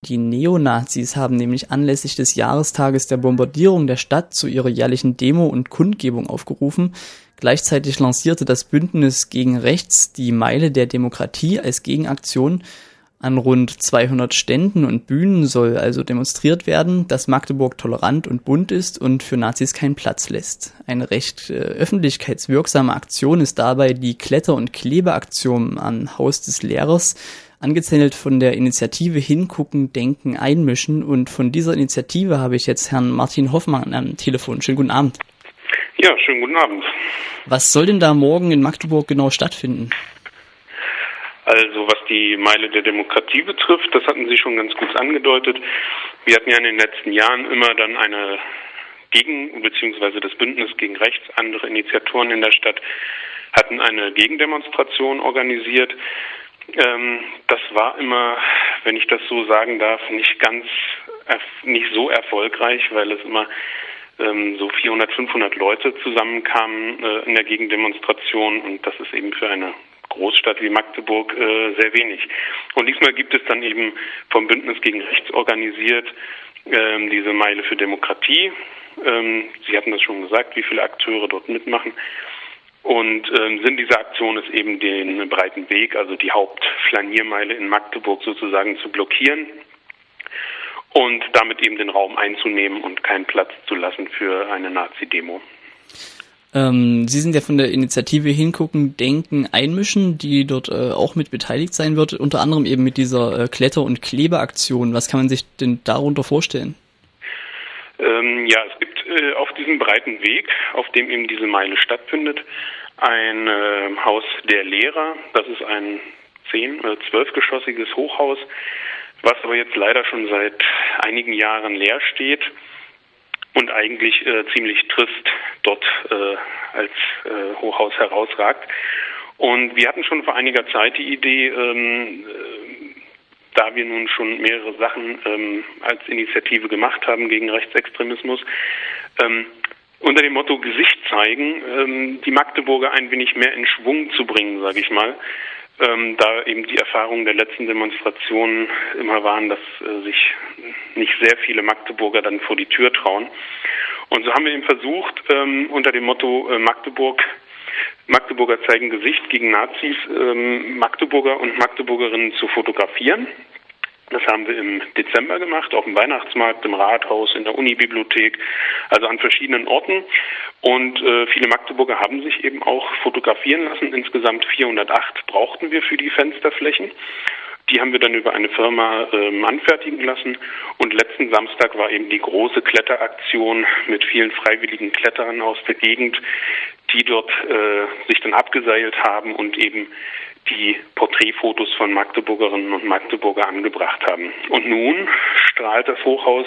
Die Neonazis haben nämlich anlässlich des Jahrestages der Bombardierung der Stadt zu ihrer jährlichen Demo und Kundgebung aufgerufen. Gleichzeitig lancierte das Bündnis gegen Rechts die Meile der Demokratie als Gegenaktion. An rund 200 Ständen und Bühnen soll also demonstriert werden, dass Magdeburg tolerant und bunt ist und für Nazis keinen Platz lässt. Eine recht öffentlichkeitswirksame Aktion ist dabei die Kletter- und Klebeaktion am Haus des Lehrers, angezählt von der Initiative Hingucken, Denken, Einmischen. Und von dieser Initiative habe ich jetzt Herrn Martin Hoffmann am Telefon. Schönen guten Abend. Ja, schönen guten Abend. Was soll denn da morgen in Magdeburg genau stattfinden? Also was die Meile der Demokratie betrifft, das hatten Sie schon ganz gut angedeutet. Wir hatten ja in den letzten Jahren immer dann eine beziehungsweise das Bündnis gegen Rechts, andere Initiatoren in der Stadt hatten eine Gegendemonstration organisiert. Das war immer, wenn ich das so sagen darf, nicht so erfolgreich, weil es immer so 400, 500 Leute zusammenkamen in der Gegendemonstration, und das ist eben für eine Großstadt wie Magdeburg sehr wenig. Und diesmal gibt es dann eben vom Bündnis gegen Rechts organisiert diese Meile für Demokratie. Sie hatten das schon gesagt, wie viele Akteure dort mitmachen. Und Sinn dieser Aktion ist eben, den breiten Weg, also die Hauptflaniermeile in Magdeburg sozusagen zu blockieren und damit eben den Raum einzunehmen und keinen Platz zu lassen für eine Nazi-Demo. Sie sind ja von der Initiative Hingucken, Denken, Einmischen, die dort auch mit beteiligt sein wird, unter anderem eben mit dieser Kletter- und Klebeaktion. Was kann man sich denn darunter vorstellen? Ja, es gibt auf diesem breiten Weg, auf dem eben diese Meile stattfindet, ein Haus der Lehrer. Das ist ein 12-geschossiges Hochhaus, was aber jetzt leider schon seit einigen Jahren leer steht und eigentlich ziemlich trist dort als Hochhaus herausragt. Und wir hatten schon vor einiger Zeit die Idee, da wir nun schon mehrere Sachen als Initiative gemacht haben gegen Rechtsextremismus, unter dem Motto Gesicht zeigen, die Magdeburger ein wenig mehr in Schwung zu bringen, sage ich mal, da eben die Erfahrungen der letzten Demonstrationen immer waren, dass sich nicht sehr viele Magdeburger dann vor die Tür trauen. Und so haben wir eben versucht, unter dem Motto Magdeburger zeigen Gesicht gegen Nazis, Magdeburger und Magdeburgerinnen zu fotografieren. Das haben wir im Dezember gemacht, auf dem Weihnachtsmarkt, im Rathaus, in der Unibibliothek, also an verschiedenen Orten. Und viele Magdeburger haben sich eben auch fotografieren lassen. Insgesamt 408 brauchten wir für die Fensterflächen. Die haben wir dann über eine Firma anfertigen lassen. Und letzten Samstag war eben die große Kletteraktion mit vielen freiwilligen Kletterern aus der Gegend, die dort sich dann abgeseilt haben und eben die Porträtfotos von Magdeburgerinnen und Magdeburger angebracht haben. Und nun strahlt das Hochhaus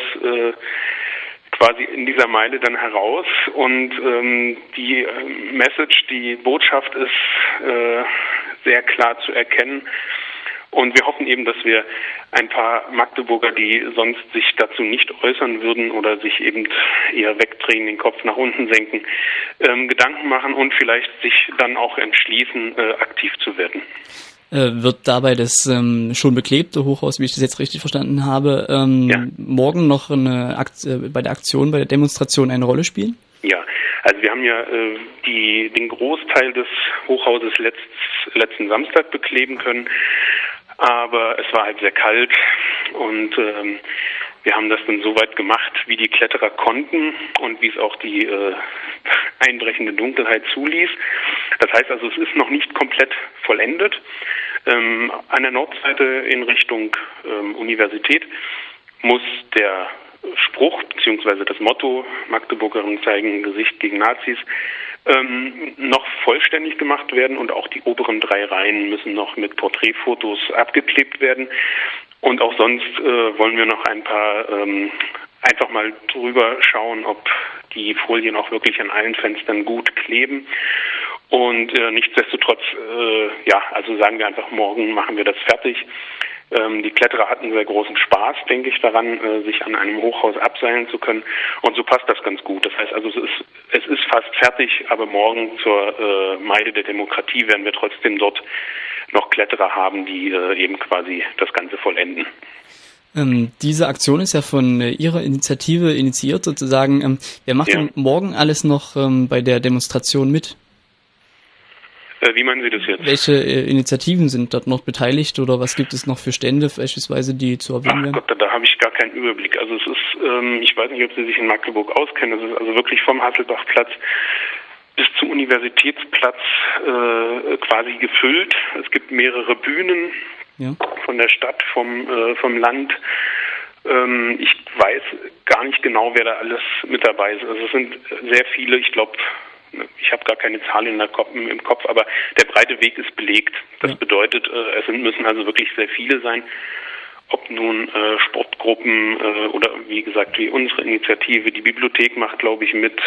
quasi in dieser Meile dann heraus, und die Message, die Botschaft ist sehr klar zu erkennen. Und wir hoffen eben, dass wir ein paar Magdeburger, die sonst sich dazu nicht äußern würden oder sich eben eher wegdrehen, den Kopf nach unten senken, Gedanken machen und vielleicht sich dann auch entschließen, aktiv zu werden. Wird dabei das schon beklebte Hochhaus, wie ich das jetzt richtig verstanden habe, morgen noch bei der Aktion, bei der Demonstration eine Rolle spielen? Ja, also wir haben ja den Großteil des Hochhauses letzten Samstag bekleben können, aber es war halt sehr kalt, und wir haben das dann so weit gemacht, wie die Kletterer konnten und wie es auch die einbrechende Dunkelheit zuließ. Das heißt also, es ist noch nicht komplett vollendet. An der Nordseite in Richtung Universität muss der Spruch bzw. das Motto Magdeburgerinnen zeigen Gesicht gegen Nazis noch vollständig gemacht werden, und auch die oberen 3 Reihen müssen noch mit Porträtfotos abgeklebt werden. Und auch sonst wollen wir noch ein paar einfach mal drüber schauen, ob die Folien auch wirklich an allen Fenstern gut kleben. Und nichtsdestotrotz, also sagen wir einfach, morgen machen wir das fertig. Die Kletterer hatten sehr großen Spaß, denke ich, daran, sich an einem Hochhaus abseilen zu können. Und so passt das ganz gut. Das heißt also, es ist fast fertig, aber morgen zur Meile der Demokratie werden wir trotzdem dort noch Kletterer haben, die eben quasi das Ganze vollenden. Diese Aktion ist ja von Ihrer Initiative initiiert sozusagen. Wer macht denn morgen alles noch bei der Demonstration mit? Wie meinen Sie das jetzt? Welche Initiativen sind dort noch beteiligt oder was gibt es noch für Stände beispielsweise, die zu erwähnen werden? Gott, da habe ich gar keinen Überblick. Also es ist, ich weiß nicht, ob Sie sich in Magdeburg auskennen, es ist also wirklich vom Hasselbachplatz bis zum Universitätsplatz quasi gefüllt. Es gibt mehrere Bühnen von der Stadt, vom Land. Ich weiß gar nicht genau, wer da alles mit dabei ist. Also es sind sehr viele, ich glaube, ich habe gar keine Zahl im Kopf, aber der breite Weg ist belegt. Das bedeutet, es müssen also wirklich sehr viele sein. Ob nun Sportgruppen oder wie gesagt, wie unsere Initiative, die Bibliothek macht, glaube ich, mit.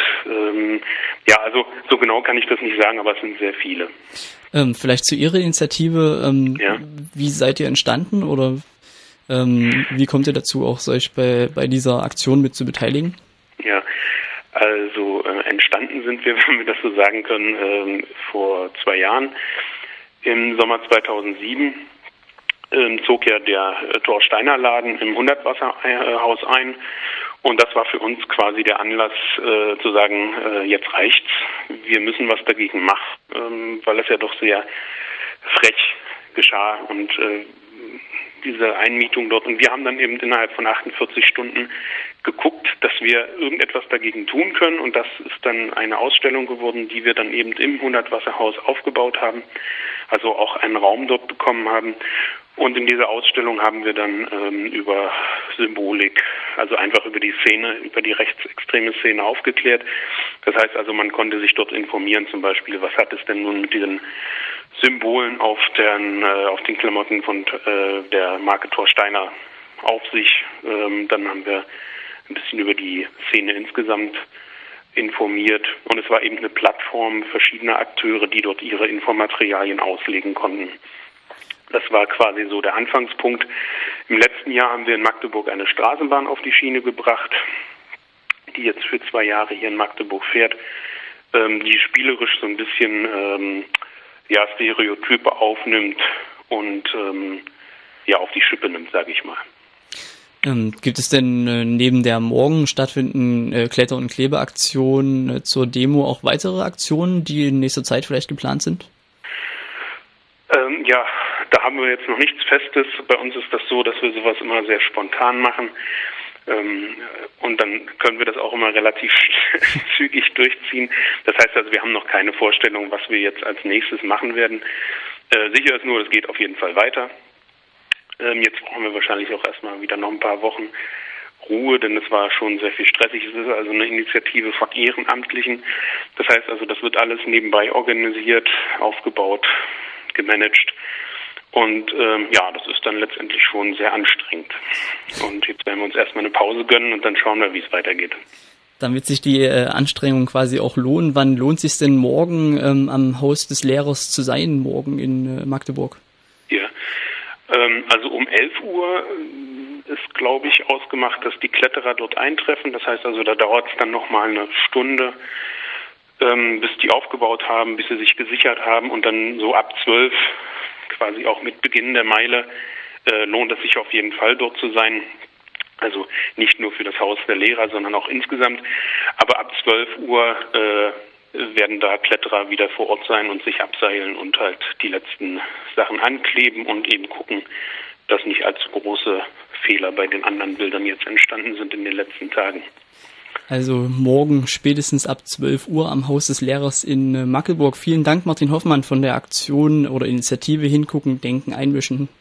Also so genau kann ich das nicht sagen, aber es sind sehr viele. Vielleicht zu Ihrer Initiative. Wie seid ihr entstanden oder wie kommt ihr dazu, auch euch bei dieser Aktion mit zu beteiligen? Ja, also entstanden sind wir, wenn wir das so sagen können, vor 2 Jahren. Im Sommer 2007 zog ja der Thor-Steiner Laden im 100-Wasser-Haus ein und das war für uns quasi der Anlass zu sagen, jetzt reicht's, wir müssen was dagegen machen, weil es ja doch sehr frech geschah und diese Einmietung dort. Und wir haben dann eben innerhalb von 48 Stunden geguckt, dass wir irgendetwas dagegen tun können. Und das ist dann eine Ausstellung geworden, die wir dann eben im 100-Wasserhaus aufgebaut haben. Also auch einen Raum dort bekommen haben. Und in dieser Ausstellung haben wir dann über Symbolik, also einfach über die Szene, über die rechtsextreme Szene aufgeklärt. Das heißt also, man konnte sich dort informieren, zum Beispiel, was hat es denn nun mit diesen Symbolen auf den Klamotten von der Marke Thor-Steiner auf sich. Dann haben wir ein bisschen über die Szene insgesamt informiert und es war eben eine Plattform verschiedener Akteure, die dort ihre Infomaterialien auslegen konnten. Das war quasi so der Anfangspunkt. Im letzten Jahr haben wir in Magdeburg eine Straßenbahn auf die Schiene gebracht, die jetzt für 2 Jahre hier in Magdeburg fährt, die spielerisch so ein bisschen Stereotype aufnimmt und auf die Schippe nimmt, sage ich mal. Gibt es denn neben der morgen stattfindenden Kletter- und Klebeaktion zur Demo auch weitere Aktionen, die in nächster Zeit vielleicht geplant sind? Da haben wir jetzt noch nichts Festes. Bei uns ist das so, dass wir sowas immer sehr spontan machen. Und dann können wir das auch immer relativ zügig durchziehen. Das heißt also, wir haben noch keine Vorstellung, was wir jetzt als nächstes machen werden. Sicher ist nur, es geht auf jeden Fall weiter. Jetzt brauchen wir wahrscheinlich auch erstmal wieder noch ein paar Wochen Ruhe, denn es war schon sehr viel stressig. Es ist also eine Initiative von Ehrenamtlichen. Das heißt also, das wird alles nebenbei organisiert, aufgebaut, gemanagt. Und das ist dann letztendlich schon sehr anstrengend. Und jetzt werden wir uns erstmal eine Pause gönnen und dann schauen wir, wie es weitergeht. Dann wird sich die Anstrengung quasi auch lohnen. Wann lohnt es sich denn morgen am Haus des Lehrers zu sein, morgen in Magdeburg? Ja, also um 11 Uhr ist, glaube ich, ausgemacht, dass die Kletterer dort eintreffen. Das heißt also, da dauert es dann nochmal eine Stunde, bis die aufgebaut haben, bis sie sich gesichert haben. Und dann so ab 12, quasi auch mit Beginn der Meile, lohnt es sich auf jeden Fall dort zu sein. Also nicht nur für das Haus der Lehrer, sondern auch insgesamt. Aber ab 12 Uhr werden da Kletterer wieder vor Ort sein und sich abseilen und halt die letzten Sachen ankleben und eben gucken, dass nicht allzu große Fehler bei den anderen Bildern jetzt entstanden sind in den letzten Tagen. Also morgen spätestens ab 12 Uhr am Haus des Lehrers in Magdeburg. Vielen Dank, Martin Hoffmann von der Aktion oder Initiative Hingucken, Denken, Einmischen.